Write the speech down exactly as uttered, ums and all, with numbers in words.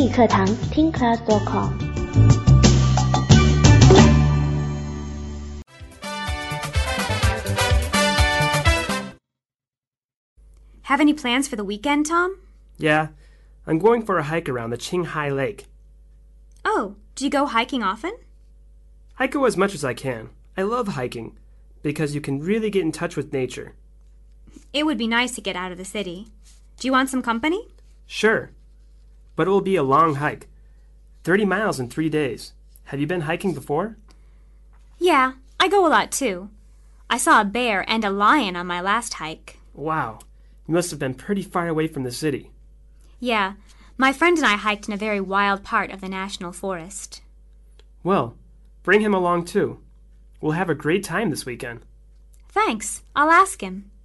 语课堂 听 class dot com。 Have any plans for the weekend, Tom? Yeah, I'm going for a hike around the Qinghai Lake. Oh, do you go hiking often? I go as much as I can. I love hiking because you can really get in touch with nature. It would be nice to get out of the city. Do you want some company? Sure, but it will be a long hike. thirty miles in three days. Have you been hiking before? Yeah, I go a lot too. I saw a bear and a lion on my last hike. Wow, you must have been pretty far away from the city. Yeah, my friend and I hiked in a very wild part of the national forest. Well, bring him along too. We'll have a great time this weekend. Thanks, I'll ask him.